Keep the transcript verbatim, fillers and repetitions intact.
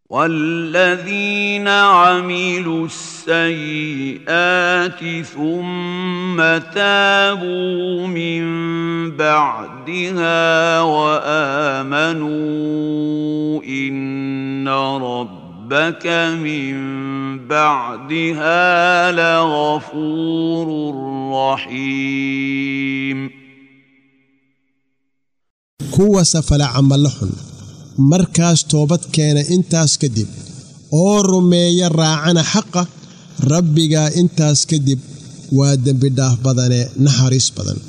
والذين عملوا السيئات ثم تابوا من بعدها وآمنوا إن ربك من بعدها لغفور رحيم. كوا سفل عملهم markaas toobad keena intaas kadib oo rumeeya raacana xaqa rabbiga intaas kadib waa dambi dhaaf badane naxariis badan.